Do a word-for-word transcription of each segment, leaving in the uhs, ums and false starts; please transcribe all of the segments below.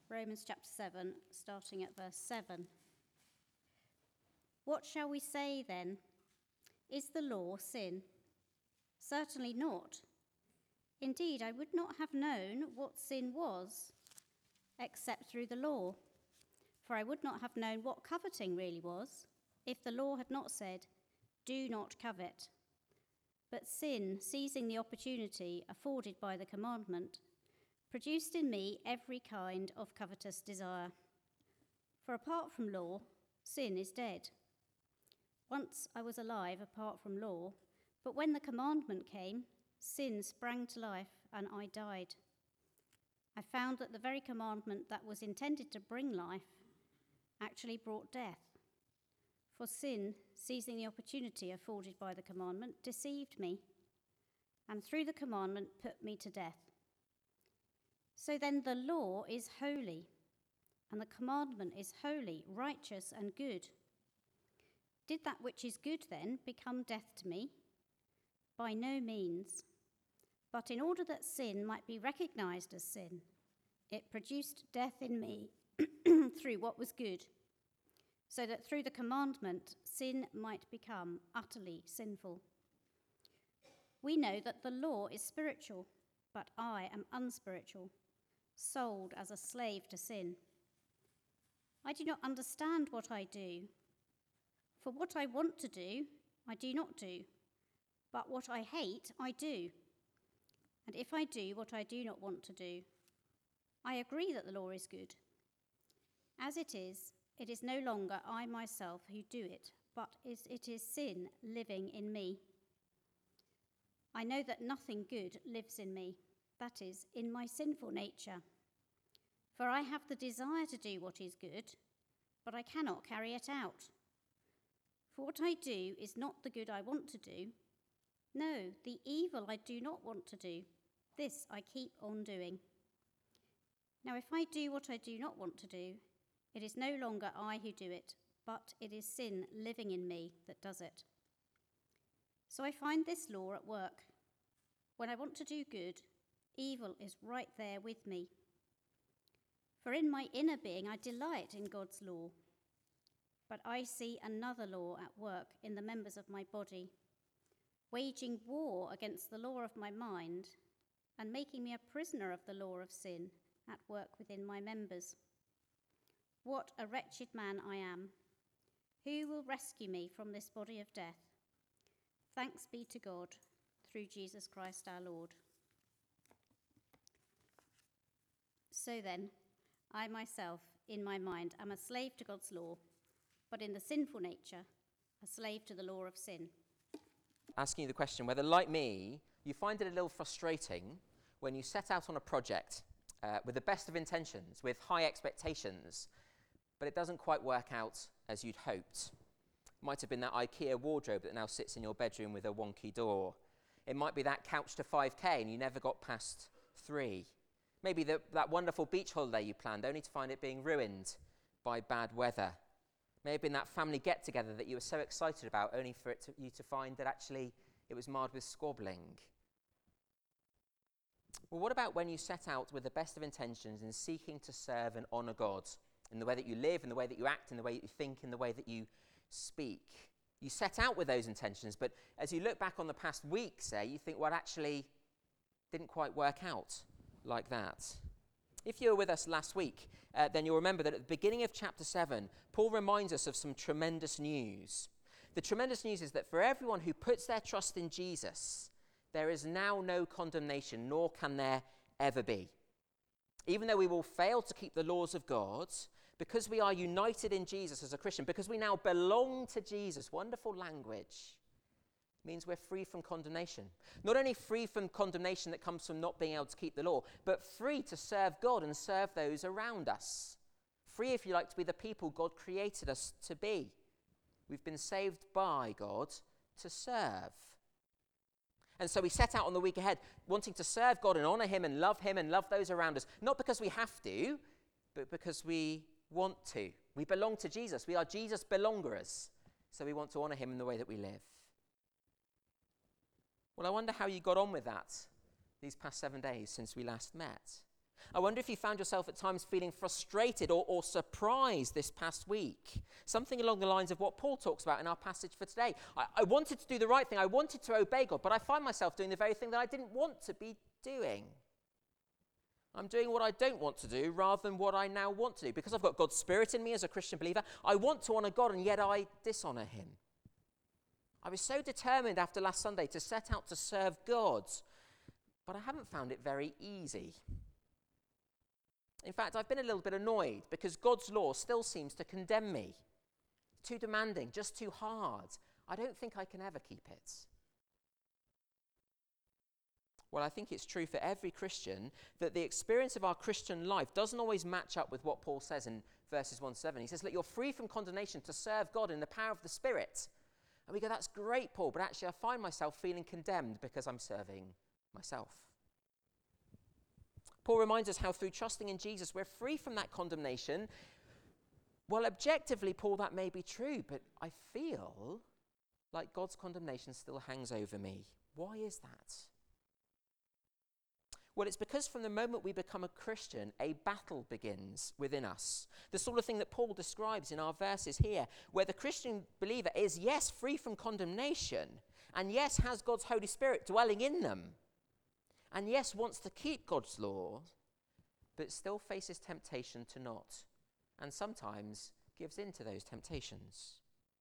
Romans chapter seven, starting at verse seven. What shall we say then? Is the law sin? Certainly not. Indeed, I would not have known what sin was except through the law. For I would not have known what coveting really was if the law had not said, "Do not covet." But sin, seizing the opportunity afforded by the commandment, produced in me every kind of covetous desire. For apart from law, sin is dead. Once I was alive apart from law, but when the commandment came, sin sprang to life and I died. I found that the very commandment that was intended to bring life actually brought death. For sin, seizing the opportunity afforded by the commandment, deceived me, and through the commandment put me to death. So then the law is holy, and the commandment is holy, righteous, and good. Did that which is good then become death to me? By no means. But in order that sin might be recognized as sin, it produced death in me through what was good, so that through the commandment sin might become utterly sinful. We know that the law is spiritual, but I am unspiritual, sold as a slave to sin. I do not understand what I do. For what I want to do, I do not do, but what I hate, I do. And if I do what I do not want to do, I agree that the law is good. As it is, it is no longer I myself who do it, but it is sin living in me. I know that nothing good lives in me, that is, in my sinful nature. For I have the desire to do what is good, but I cannot carry it out. For what I do is not the good I want to do. No, the evil I do not want to do, this I keep on doing. Now if I do what I do not want to do, it is no longer I who do it, but it is sin living in me that does it. So I find this law at work. When I want to do good, evil is right there with me. For in my inner being I delight in God's law, but I see another law at work in the members of my body, waging war against the law of my mind and making me a prisoner of the law of sin at work within my members. What a wretched man I am! Who will rescue me from this body of death? Thanks be to God, through Jesus Christ our Lord. So then, I myself, in my mind, am a slave to God's law, but in the sinful nature, a slave to the law of sin. Asking you the question whether, like me, you find it a little frustrating when you set out on a project uh, with the best of intentions, with high expectations, but it doesn't quite work out as you'd hoped. It might have been that IKEA wardrobe that now sits in your bedroom with a wonky door. It might be that couch to five K and you never got past three. Maybe the, that wonderful beach holiday you planned only to find it being ruined by bad weather. Maybe in that family get-together that you were so excited about only for it to, you to find that actually it was marred with squabbling. Well, what about when you set out with the best of intentions in seeking to serve and honour God in the way that you live, in the way that you act, in the way that you think, in the way that you speak? You set out with those intentions, but as you look back on the past week, say, you think, well, actually didn't quite work out like that. If you were with us last week, uh, then you'll remember that at the beginning of chapter seven, Paul reminds us of some tremendous news. The tremendous news is that for everyone who puts their trust in Jesus, there is now no condemnation, nor can there ever be. Even though we will fail to keep the laws of God, because we are united in Jesus as a Christian, because we now belong to Jesus, wonderful language, means we're free from condemnation. Not only free from condemnation that comes from not being able to keep the law, but free to serve God and serve those around us. Free, if you like, to be the people God created us to be. We've been saved by God to serve. And so we set out on the week ahead wanting to serve God and honour him and love him and love those around us, not because we have to, but because we want to. We belong to Jesus. We are Jesus belongers. So we want to honour him in the way that we live. Well, I wonder how you got on with that these past seven days since we last met. I wonder if you found yourself at times feeling frustrated or, or surprised this past week. Something along the lines of what Paul talks about in our passage for today. I, I wanted to do the right thing. I wanted to obey God, but I find myself doing the very thing that I didn't want to be doing. I'm doing what I don't want to do rather than what I now want to do. Because I've got God's Spirit in me as a Christian believer, I want to honour God, and yet I dishonour him. I was so determined after last Sunday to set out to serve God, but I haven't found it very easy. In fact, I've been a little bit annoyed because God's law still seems to condemn me. Too demanding, just too hard. I don't think I can ever keep it. Well, I think it's true for every Christian that the experience of our Christian life doesn't always match up with what Paul says in verses one to seven. He says, look, you're free from condemnation to serve God in the power of the Spirit. And we go, that's great, Paul, but actually I find myself feeling condemned because I'm serving myself. Paul reminds us how through trusting in Jesus, we're free from that condemnation. Well, objectively, Paul, that may be true, but I feel like God's condemnation still hangs over me. Why is that? Well, it's because from the moment we become a Christian, a battle begins within us. The sort of thing that Paul describes in our verses here, where the Christian believer is, yes, free from condemnation, and yes, has God's Holy Spirit dwelling in them, and yes, wants to keep God's law, but still faces temptation to not, and sometimes gives in to those temptations.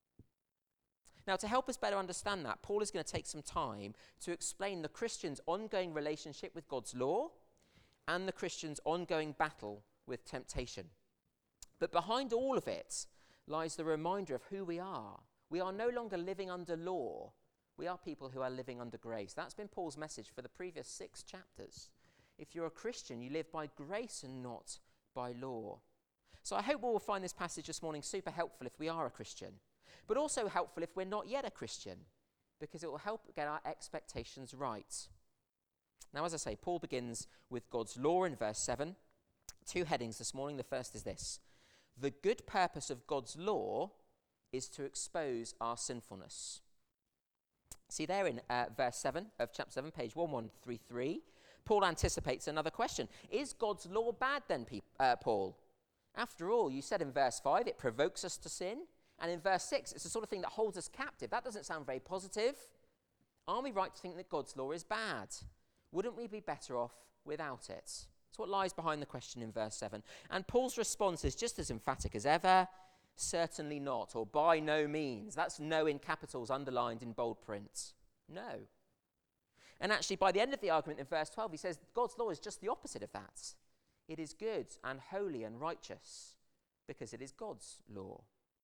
Now, to help us better understand that, Paul is going to take some time to explain the Christian's ongoing relationship with God's law and the Christian's ongoing battle with temptation. But behind all of it lies the reminder of who we are. We are no longer living under law. We are people who are living under grace. That's been Paul's message for the previous six chapters. If you're a Christian, you live by grace and not by law. So I hope we'll find this passage this morning super helpful if we are a Christian, but also helpful if we're not yet a Christian, because it will help get our expectations right. Now, as I say, Paul begins with God's law in verse seven. Two headings this morning. The first is this: the good purpose of God's law is to expose our sinfulness. See there in uh, verse seven of chapter seven, page one one three three, Paul anticipates another question. Is God's law bad then, pe- uh, Paul? After all, you said in verse five, it provokes us to sin. And in verse six, it's the sort of thing that holds us captive. That doesn't sound very positive. Are we right to think that God's law is bad? Wouldn't we be better off without it? That's what lies behind the question in verse seven. And Paul's response is just as emphatic as ever. Certainly not, or by no means. That's no in capitals underlined in bold print. No. And actually, by the end of the argument in verse twelve, he says God's law is just the opposite of that. It is good and holy and righteous because it is God's law.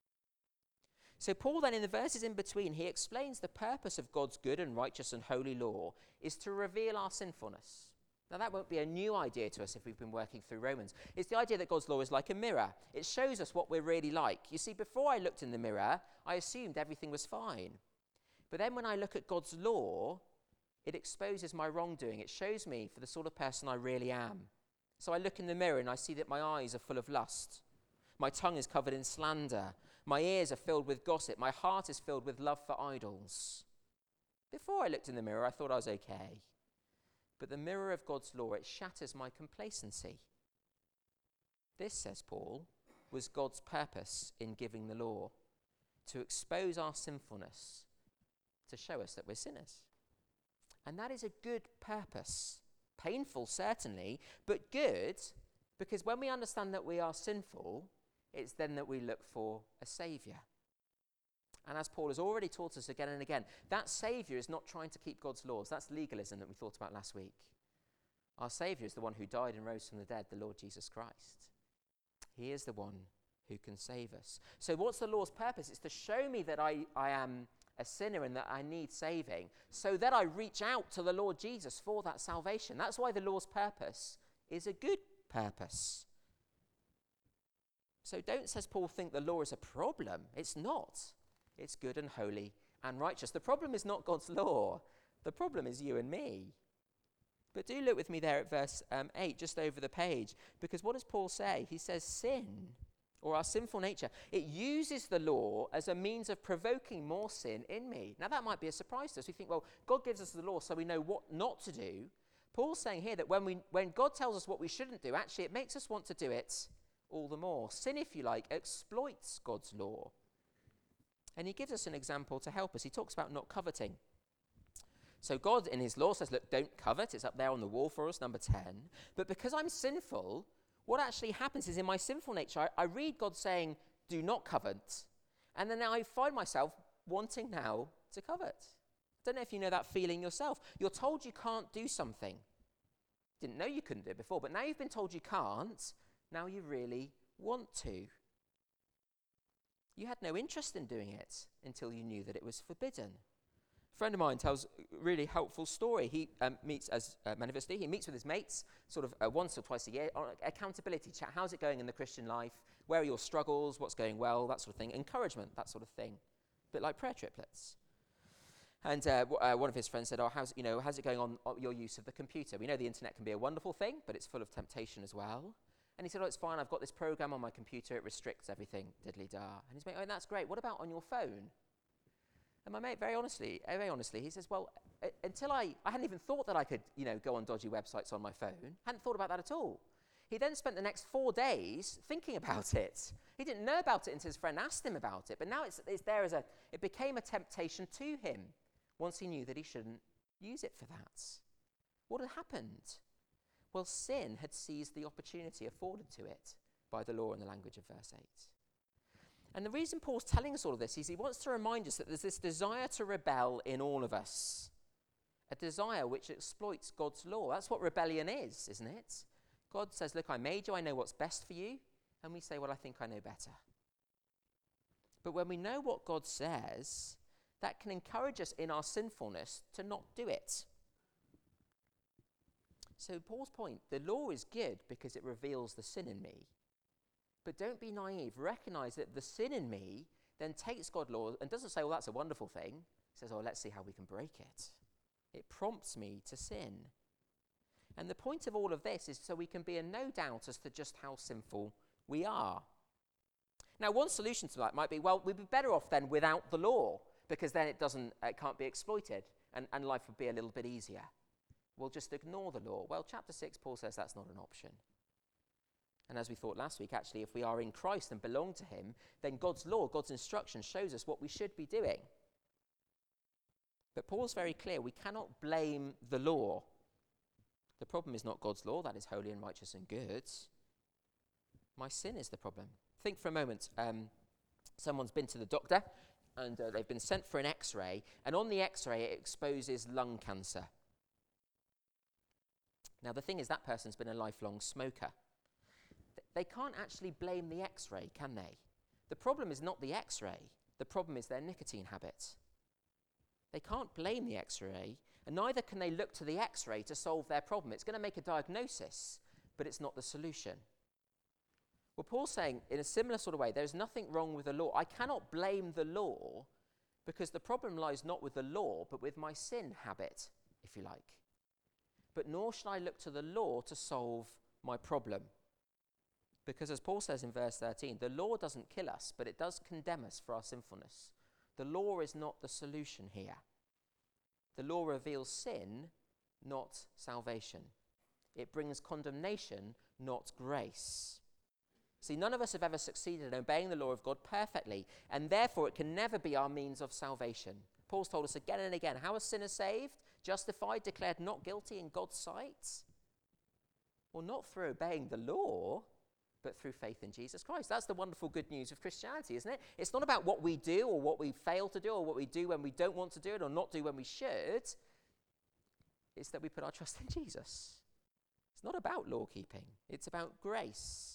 So Paul then, in the verses in between, he explains the purpose of God's good and righteous and holy law is to reveal our sinfulness. Now, that won't be a new idea to us if we've been working through Romans. It's the idea that God's law is like a mirror. It shows us what we're really like. You see, before I looked in the mirror, I assumed everything was fine. But then when I look at God's law, it exposes my wrongdoing. It shows me for the sort of person I really am. So I look in the mirror and I see that my eyes are full of lust. My tongue is covered in slander. My ears are filled with gossip. My heart is filled with love for idols. Before I looked in the mirror, I thought I was okay. But the mirror of God's law, it shatters my complacency. This, says Paul, was God's purpose in giving the law, to expose our sinfulness, to show us that we're sinners. And that is a good purpose. Painful, certainly, but good, because when we understand that we are sinful, it's then that we look for a saviour. And as Paul has already taught us again and again, that saviour is not trying to keep God's laws. That's legalism that we thought about last week. Our saviour is the one who died and rose from the dead, the Lord Jesus Christ. He is the one who can save us. So what's the law's purpose? It's to show me that I, I am a sinner and that I need saving, so that I reach out to the Lord Jesus for that salvation. That's why the law's purpose is a good purpose. So don't, says Paul, think the law is a problem. It's not. It's good and holy and righteous. The problem is not God's law. The problem is you and me. But do look with me there at verse um, eight, just over the page, because what does Paul say? He says sin, or our sinful nature, it uses the law as a means of provoking more sin in me. Now that might be a surprise to us. We think, well, God gives us the law so we know what not to do, Paul's saying here that when, we, when God tells us what we shouldn't do, actually it makes us want to do it all the more. Sin, if you like, exploits God's law. And he gives us an example to help us. He talks about not coveting. So God in his law says, look, don't covet. It's up there on the wall for us, number ten. But because I'm sinful, what actually happens is in my sinful nature, I, I read God saying, do not covet. And then I find myself wanting now to covet. I don't know if you know that feeling yourself. You're told you can't do something. Didn't know you couldn't do it before, but now you've been told you can't. Now you really want to. You had no interest in doing it until you knew that it was forbidden. A friend of mine tells a really helpful story. He um, meets, as uh, many of us do, he meets with his mates sort of uh, once or twice a year on accountability chat. How's it going in the Christian life? Where are your struggles? What's going well? That sort of thing. Encouragement, that sort of thing. A bit like prayer triplets. And uh, w- uh, one of his friends said, oh, how's, you know, how's it going on, on your use of the computer? We know the internet can be a wonderful thing, but it's full of temptation as well. And he said, oh, it's fine. I've got this program on my computer. It restricts everything. Diddly-da. And his mate, oh, that's great. What about on your phone? And my mate, very honestly, very honestly, he says, well, uh, until I, I hadn't even thought that I could, you know, go on dodgy websites on my phone. Hadn't thought about that at all. He then spent the next four days thinking about it. He didn't know about it until his friend asked him about it. But now it's, it's there as a, it became a temptation to him once he knew that he shouldn't use it for that. What had happened? Well, sin had seized the opportunity afforded to it by the law in the language of verse eight. And the reason Paul's telling us all of this is he wants to remind us that there's this desire to rebel in all of us. A desire which exploits God's law. That's what rebellion is, isn't it? God says, look, I made you, I know what's best for you. And we say, well, I think I know better. But when we know what God says, that can encourage us in our sinfulness to not do it. So Paul's point, the law is good because it reveals the sin in me. But don't be naive. Recognize that the sin in me then takes God's law and doesn't say, well, that's a wonderful thing. It says, oh, let's see how we can break it. It prompts me to sin. And the point of all of this is so we can be in no doubt as to just how sinful we are. Now, one solution to that might be, well, we'd be better off then without the law, because then it doesn't, it can't be exploited, and, and life would be a little bit easier. We'll just ignore the law. Well, chapter six, Paul says that's not an option. And as we thought last week, actually, if we are in Christ and belong to him, then God's law, God's instruction shows us what we should be doing. But Paul's very clear, we cannot blame the law. The problem is not God's law, that is holy and righteous and good. My sin is the problem. Think for a moment, um, someone's been to the doctor and uh, they've been sent for an x-ray, and on the x-ray it exposes lung cancer. Now the thing is, that person's been a lifelong smoker. Th- they can't actually blame the x-ray, can they? The problem is not the x-ray, the problem is their nicotine habit. They can't blame the x-ray, and neither can they look to the x-ray to solve their problem. It's going to make a diagnosis, but it's not the solution. Well, Paul's saying, in a similar sort of way, there's nothing wrong with the law. I cannot blame the law because the problem lies not with the law, but with my sin habit, if you like. But nor should I look to the law to solve my problem. Because as Paul says in verse thirteen, the law doesn't kill us, but it does condemn us for our sinfulness. The law is not the solution here. The law reveals sin, not salvation. It brings condemnation, not grace. See, none of us have ever succeeded in obeying the law of God perfectly, and therefore it can never be our means of salvation. Paul's told us again and again, how are sinners saved? Justified, declared not guilty in God's sight? Well, not through obeying the law, but through faith in Jesus Christ. That's the wonderful good news of Christianity, isn't it? It's not about what we do or what we fail to do or what we do when we don't want to do it or not do when we should. It's that we put our trust in Jesus. It's not about law keeping. It's about grace.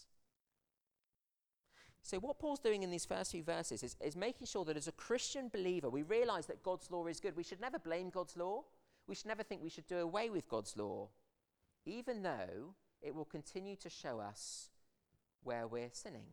So what Paul's doing in these first few verses is, is making sure that as a Christian believer, we realize that God's law is good. We should never blame God's law. We should never think we should do away with God's law, even though it will continue to show us where we're sinning.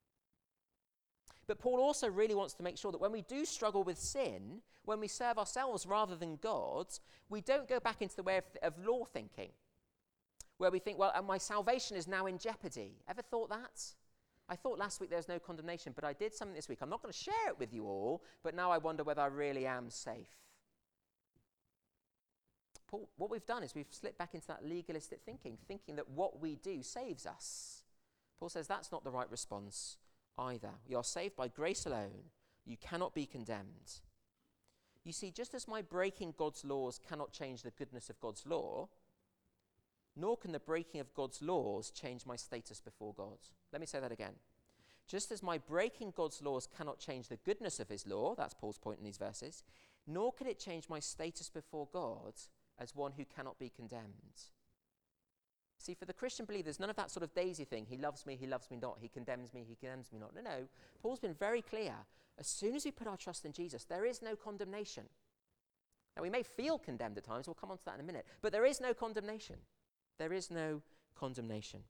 But Paul also really wants to make sure that when we do struggle with sin, when we serve ourselves rather than God, we don't go back into the way of, of law thinking, where we think, well, my salvation is now in jeopardy. Ever thought that? I thought last week there was no condemnation, but I did something this week. I'm not going to share it with you all, but now I wonder whether I really am safe. Paul, what we've done is we've slipped back into that legalistic thinking, thinking that what we do saves us. Paul says that's not the right response either. You are saved by grace alone. You cannot be condemned. You see, just as my breaking God's laws cannot change the goodness of God's law, nor can the breaking of God's laws change my status before God. Let me say that again. Just as my breaking God's laws cannot change the goodness of his law, that's Paul's point in these verses, nor can it change my status before God as one who cannot be condemned. See, for the Christian believer, there's none of that sort of daisy thing. He loves me, he loves me not. He condemns me, he condemns me not. No, no. Paul's been very clear. As soon as we put our trust in Jesus, there is no condemnation. Now, we may feel condemned at times. We'll come on to that in a minute. But there is no condemnation. There is no condemnation.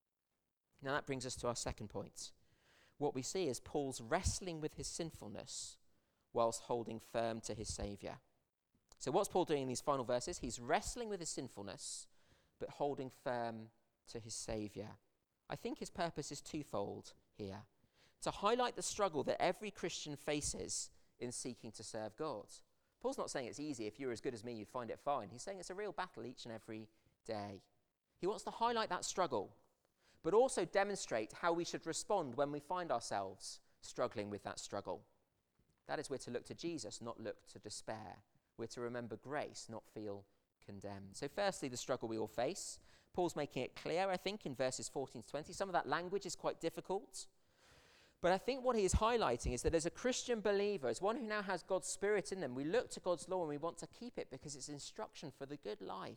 Now, that brings us to our second point. What we see is Paul's wrestling with his sinfulness whilst holding firm to his Saviour. So what's Paul doing in these final verses? He's wrestling with his sinfulness, but holding firm to his Saviour. I think his purpose is twofold here. To highlight the struggle that every Christian faces in seeking to serve God. Paul's not saying it's easy. If you're as good as me, you'd find it fine. He's saying it's a real battle each and every day. He wants to highlight that struggle, but also demonstrate how we should respond when we find ourselves struggling with that struggle. That is, we're to look to Jesus, not look to despair. We're to remember grace, not feel condemned. So firstly, the struggle we all face. Paul's making it clear, I think, in verses fourteen to twenty. Some of that language is quite difficult. But I think what he is highlighting is that as a Christian believer, as one who now has God's Spirit in them, we look to God's law and we want to keep it because it's instruction for the good life.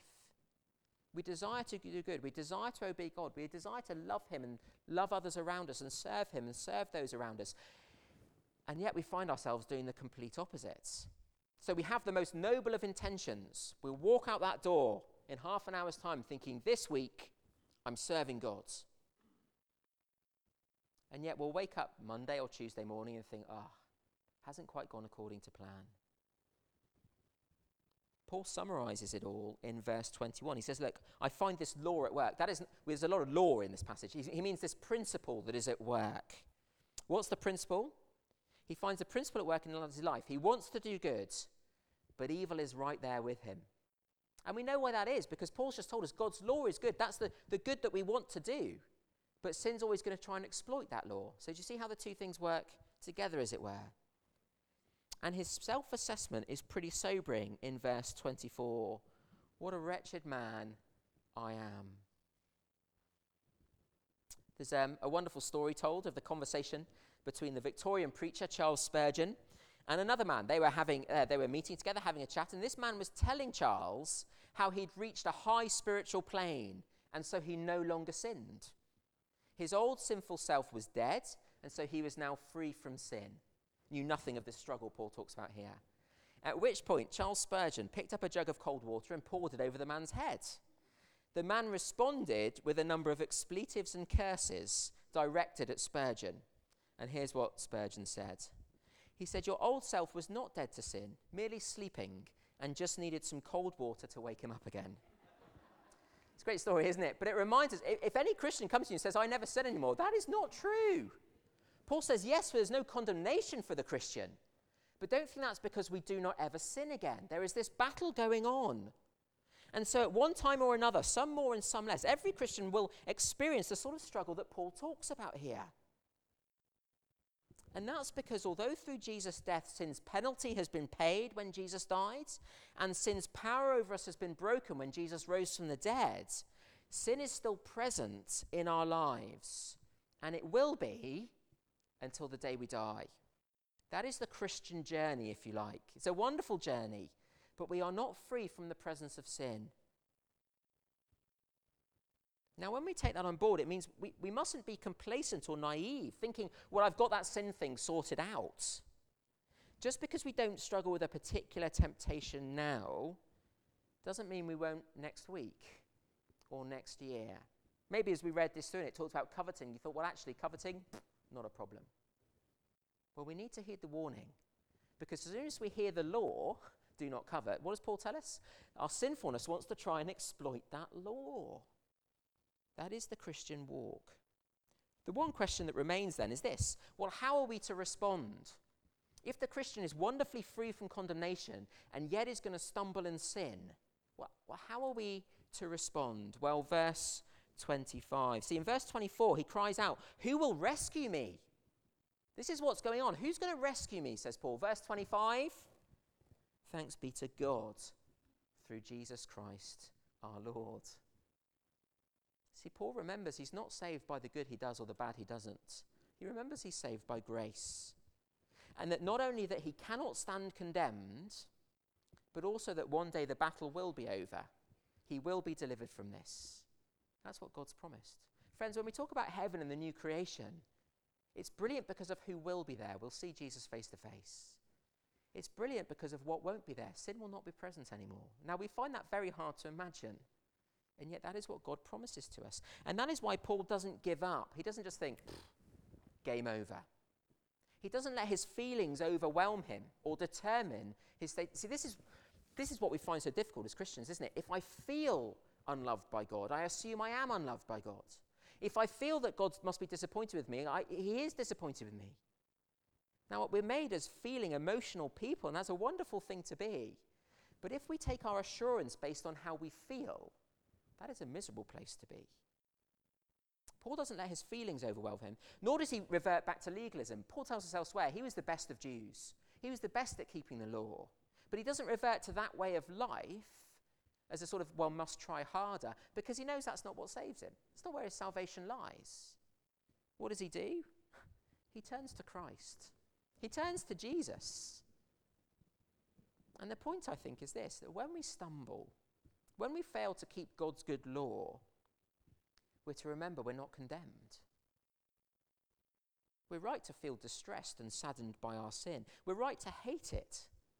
We desire to do good. We desire to obey God. We desire to love him and love others around us and serve him and serve those around us. And yet we find ourselves doing the complete opposite. So we have the most noble of intentions. We'll walk out that door in half an hour's time thinking, this week, I'm serving God. And yet we'll wake up Monday or Tuesday morning and think, ah, oh, hasn't quite gone according to plan. Paul summarizes it all in verse twenty-one. He says, look, I find this law at work. That isn't, there's a lot of law in this passage. He, he means this principle that is at work. What's the principle? He finds a principle at work in his life. He wants to do good, but evil is right there with him. And we know why that is, because Paul's just told us God's law is good. That's the, the good that we want to do. But sin's always going to try and exploit that law. So do you see how the two things work together, as it were? And his self-assessment is pretty sobering in verse twenty-four. What a wretched man I am. There's um, a wonderful story told of the conversation between the Victorian preacher Charles Spurgeon and another man. They were having, uh, they were meeting together, having a chat, and this man was telling Charles how he'd reached a high spiritual plane, and so he no longer sinned. His old sinful self was dead, and so he was now free from sin. Knew nothing of this struggle Paul talks about here. At which point, Charles Spurgeon picked up a jug of cold water and poured it over the man's head. The man responded with a number of expletives and curses directed at Spurgeon. And here's what Spurgeon said. He said, your old self was not dead to sin, merely sleeping, and just needed some cold water to wake him up again. It's a great story, isn't it? But it reminds us, if, if any Christian comes to you and says, I never sin anymore, that is not true. Paul says, yes, there's no condemnation for the Christian. But don't think that's because we do not ever sin again. There is this battle going on. And so at one time or another, some more and some less, every Christian will experience the sort of struggle that Paul talks about here. And that's because although through Jesus' death, sin's penalty has been paid when Jesus died, and sin's power over us has been broken when Jesus rose from the dead, sin is still present in our lives. And it will be until the day we die. That is the Christian journey, if you like. It's a wonderful journey, but we are not free from the presence of sin. Now, when we take that on board, it means we, we mustn't be complacent or naive, thinking, well, I've got that sin thing sorted out. Just because we don't struggle with a particular temptation now doesn't mean we won't next week or next year. Maybe as we read this through and it talks about coveting, you thought, well, actually, coveting, not a problem. Well, we need to heed the warning, because as soon as we hear the law, do not covet, what does Paul tell us? Our sinfulness wants to try and exploit that law. That is the Christian walk. The one question that remains then is this. Well, how are we to respond? If the Christian is wonderfully free from condemnation and yet is going to stumble and sin, Well, well, how are we to respond? Well, verse twenty-five. See, in verse twenty-four, he cries out, "Who will rescue me?" This is what's going on. Who's going to rescue me, says Paul. Verse twenty-five, "Thanks be to God through Jesus Christ our Lord." See, Paul remembers he's not saved by the good he does or the bad he doesn't. He remembers he's saved by grace. And that not only that he cannot stand condemned, but also that one day the battle will be over. He will be delivered from this. That's what God's promised. Friends, when we talk about heaven and the new creation, it's brilliant because of who will be there. We'll see Jesus face to face. It's brilliant because of what won't be there. Sin will not be present anymore. Now, we find that very hard to imagine. And yet that is what God promises to us. And that is why Paul doesn't give up. He doesn't just think, game over. He doesn't let his feelings overwhelm him or determine his state. See, this is, this is what we find so difficult as Christians, isn't it? If I feel unloved by God, I assume I am unloved by God. If I feel that God must be disappointed with me, I, he is disappointed with me. Now, we're made as feeling emotional people, and that's a wonderful thing to be. But if we take our assurance based on how we feel, that is a miserable place to be. Paul doesn't let his feelings overwhelm him, nor does he revert back to legalism. Paul tells us elsewhere he was the best of Jews. He was the best at keeping the law. But he doesn't revert to that way of life as a sort of, well, must try harder, because he knows that's not what saves him. It's not where his salvation lies. What does he do? He turns to Christ. He turns to Jesus. And the point, I think, is this, that when we stumble, when we fail to keep God's good law, we're to remember we're not condemned. We're right to feel distressed and saddened by our sin. We're right to hate it.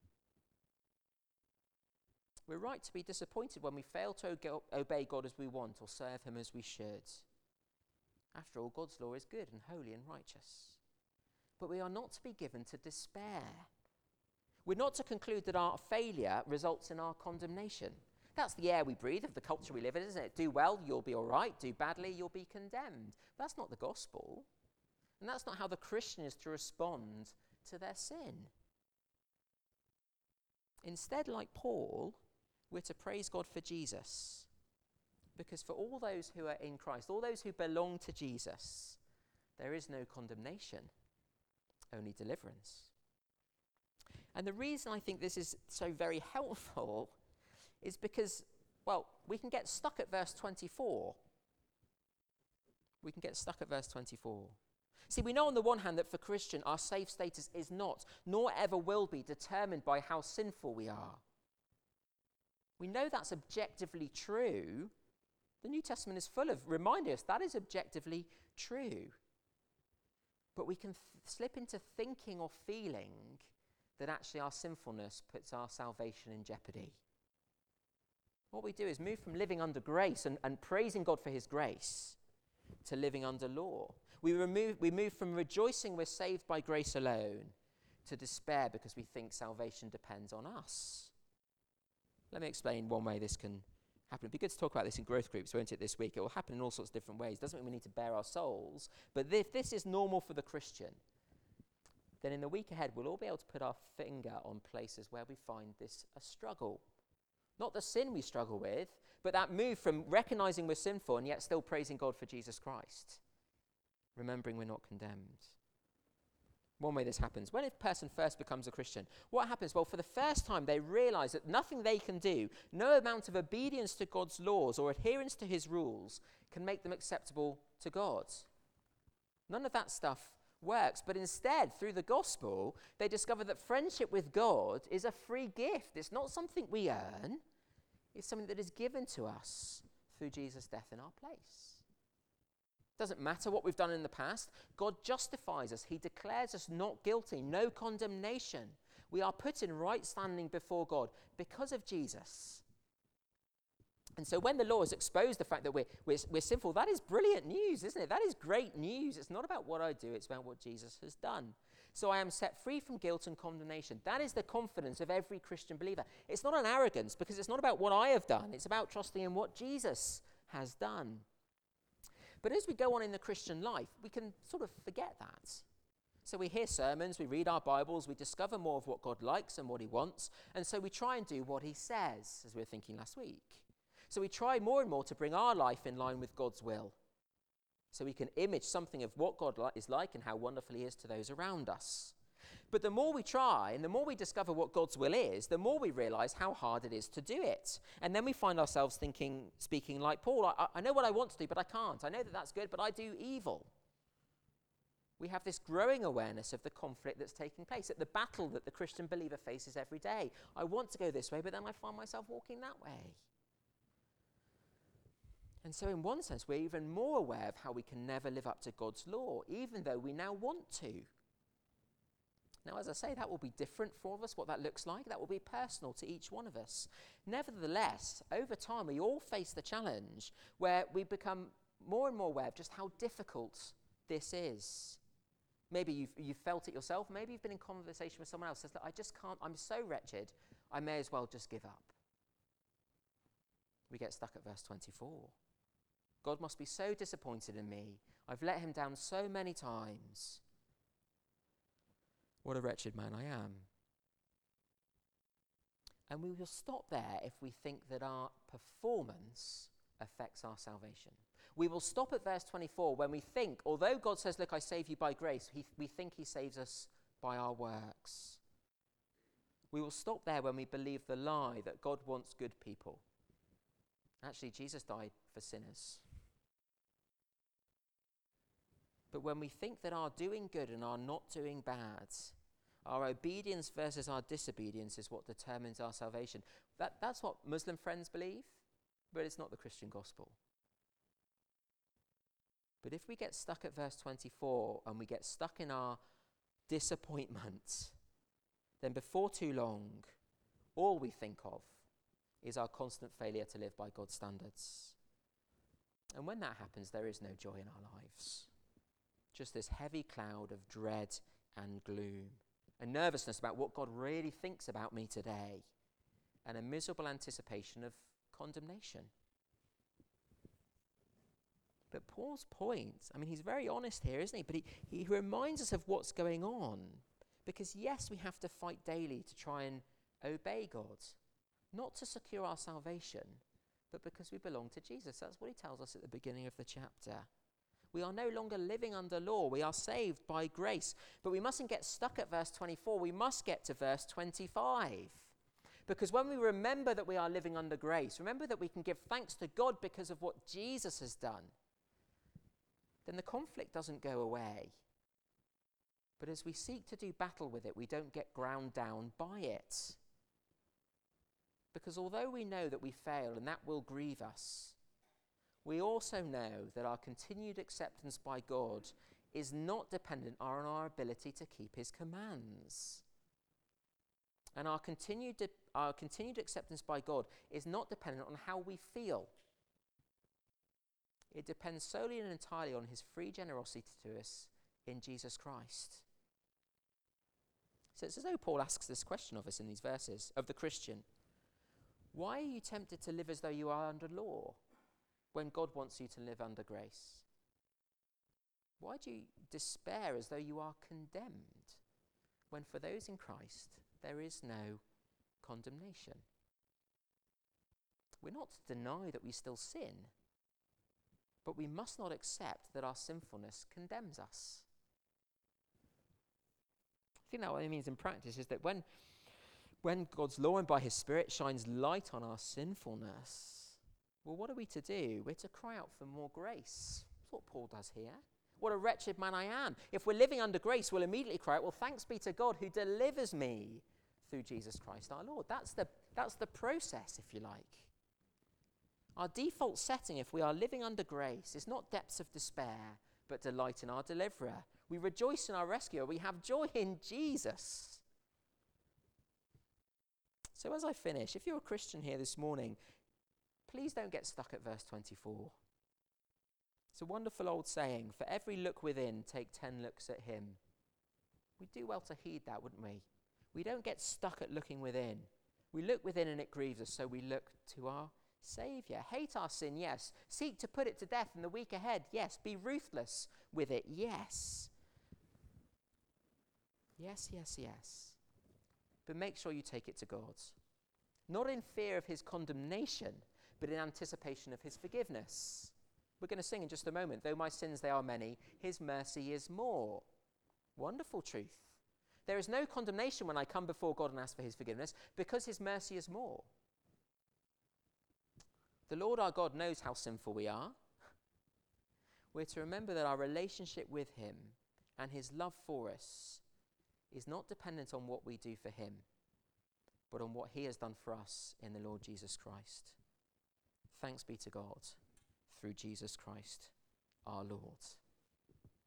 We're right to be disappointed when we fail to o- obey God as we want or serve him as we should. After all, God's law is good and holy and righteous. But we are not to be given to despair. We're not to conclude that our failure results in our condemnation. That's the air we breathe of the culture we live in, isn't it? Do well, you'll be all right. Do badly, you'll be condemned. That's not the gospel. And that's not how the Christian is to respond to their sin. Instead, like Paul, we're to praise God for Jesus. Because for all those who are in Christ, all those who belong to Jesus, there is no condemnation, only deliverance. And the reason I think this is so very helpful is because, well, we can get stuck at verse twenty-four. We can get stuck at verse twenty-four. See, we know on the one hand that for Christian, our saved status is not, nor ever will be, determined by how sinful we are. We know that's objectively true. The New Testament is full of reminding us that is objectively true. But we can th- slip into thinking or feeling that actually our sinfulness puts our salvation in jeopardy. What we do is move from living under grace and, and praising God for his grace to living under law. We, remove, we move from rejoicing we're saved by grace alone to despair because we think salvation depends on us. Let me explain one way this can happen. It'd be good to talk about this in growth groups, won't it, this week? It will happen in all sorts of different ways. Doesn't mean we need to bare our souls, but if this is normal for the Christian, then in the week ahead we'll all be able to put our finger on places where we find this a struggle. Not the sin we struggle with, but that move from recognizing we're sinful and yet still praising God for Jesus Christ. Remembering we're not condemned. One way this happens, when a person first becomes a Christian, what happens? Well, for the first time, they realize that nothing they can do, no amount of obedience to God's laws or adherence to his rules can make them acceptable to God. None of that stuff works, but instead, through the gospel, they discover that friendship with God is a free gift. It's not something we earn. It's something that is given to us through Jesus' death in our place. Doesn't matter what we've done in the past. God justifies us. He declares us not guilty, no condemnation. We are put in right standing before God because of Jesus. And so when the law has exposed the fact that we're, we're, we're sinful, that is brilliant news, isn't it? That is great news. It's not about what I do, it's about what Jesus has done. So I am set free from guilt and condemnation. That is the confidence of every Christian believer. It's not an arrogance, because it's not about what I have done. It's about trusting in what Jesus has done. But as we go on in the Christian life, we can sort of forget that. So we hear sermons, we read our Bibles, we discover more of what God likes and what he wants, and so we try and do what he says, as we were thinking last week. So we try more and more to bring our life in line with God's will, so we can image something of what God li- is like and how wonderful he is to those around us. But the more we try and the more we discover what God's will is, the more we realize how hard it is to do it. And then we find ourselves thinking, speaking like Paul, I, I know what I want to do, but I can't. I know that that's good, but I do evil. We have this growing awareness of the conflict that's taking place, at the battle that the Christian believer faces every day. I want to go this way, but then I find myself walking that way. And so in one sense, we're even more aware of how we can never live up to God's law, even though we now want to. Now, as I say, that will be different for all of us, what that looks like. That will be personal to each one of us. Nevertheless, over time, we all face the challenge where we become more and more aware of just how difficult this is. Maybe you've, you've felt it yourself. Maybe you've been in conversation with someone else who says, I just can't, I'm so wretched, I may as well just give up. We get stuck at verse twenty-four. God must be so disappointed in me. I've let him down so many times. What a wretched man I am. And we will stop there if we think that our performance affects our salvation. We will stop at verse twenty-four when we think, although God says, look, I save you by grace, he, we think he saves us by our works. We will stop there when we believe the lie that God wants good people. Actually, Jesus died for sinners. But when we think that our doing good and our not doing bad, our obedience versus our disobedience is what determines our salvation, that, that's what Muslim friends believe, but it's not the Christian gospel. But if we get stuck at verse twenty-four and we get stuck in our disappointment, then before too long, all we think of is our constant failure to live by God's standards. And when that happens, there is no joy in our lives. Just this heavy cloud of dread and gloom, a nervousness about what God really thinks about me today, and a miserable anticipation of condemnation. But Paul's point, I mean, he's very honest here, isn't he? But he, he reminds us of what's going on. Because yes, we have to fight daily to try and obey God. Not to secure our salvation, but because we belong to Jesus. That's what he tells us at the beginning of the chapter. We are no longer living under law. We are saved by grace. But we mustn't get stuck at verse twenty-four. We must get to verse twenty-five. Because when we remember that we are living under grace, remember that we can give thanks to God because of what Jesus has done, then the conflict doesn't go away. But as we seek to do battle with it, we don't get ground down by it. Because although we know that we fail and that will grieve us, we also know that our continued acceptance by God is not dependent on our ability to keep his commands. And our continued, de- our continued acceptance by God is not dependent on how we feel. It depends solely and entirely on his free generosity to us in Jesus Christ. So it's as though Paul asks this question of us in these verses, of the Christian. Why are you tempted to live as though you are under law when God wants you to live under grace? Why do you despair as though you are condemned when for those in Christ there is no condemnation? We're not to deny that we still sin, but we must not accept that our sinfulness condemns us. I think that what it means in practice is that when, when God's law and by his Spirit shines light on our sinfulness, well, what are we to do? We're to cry out for more grace. That's what Paul does here. What a wretched man I am. If we're living under grace, we'll immediately cry out, well, thanks be to God who delivers me through Jesus Christ our Lord. That's the, that's the process, if you like. Our default setting, if we are living under grace, is not depths of despair, but delight in our deliverer. We rejoice in our rescuer. We have joy in Jesus. So as I finish, if you're a Christian here this morning, please don't get stuck at verse twenty-four. It's a wonderful old saying, for every look within, take ten looks at him. We'd do well to heed that, wouldn't we? We don't get stuck at looking within. We look within and it grieves us, so we look to our Saviour. Hate our sin, yes. Seek to put it to death in the week ahead, yes. Be ruthless with it, yes. Yes, yes, yes. But make sure you take it to God. Not in fear of his condemnation, but in anticipation of his forgiveness. We're going to sing in just a moment. Though my sins, they are many, his mercy is more. Wonderful truth. There is no condemnation when I come before God and ask for his forgiveness, because his mercy is more. The Lord our God knows how sinful we are. We're to remember that our relationship with him and his love for us is not dependent on what we do for him, but on what he has done for us in the Lord Jesus Christ. Thanks be to God through Jesus Christ our Lord.